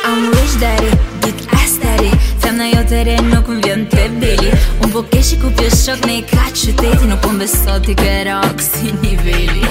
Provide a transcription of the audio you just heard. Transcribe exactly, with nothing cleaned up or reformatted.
I'm rich daddy, big ass daddy. Femna jote re nuk m'vjen te beli. Unë po keshi ku pje shok me i ka qyteti. Nuk po m'beso ti ke rak si niveli.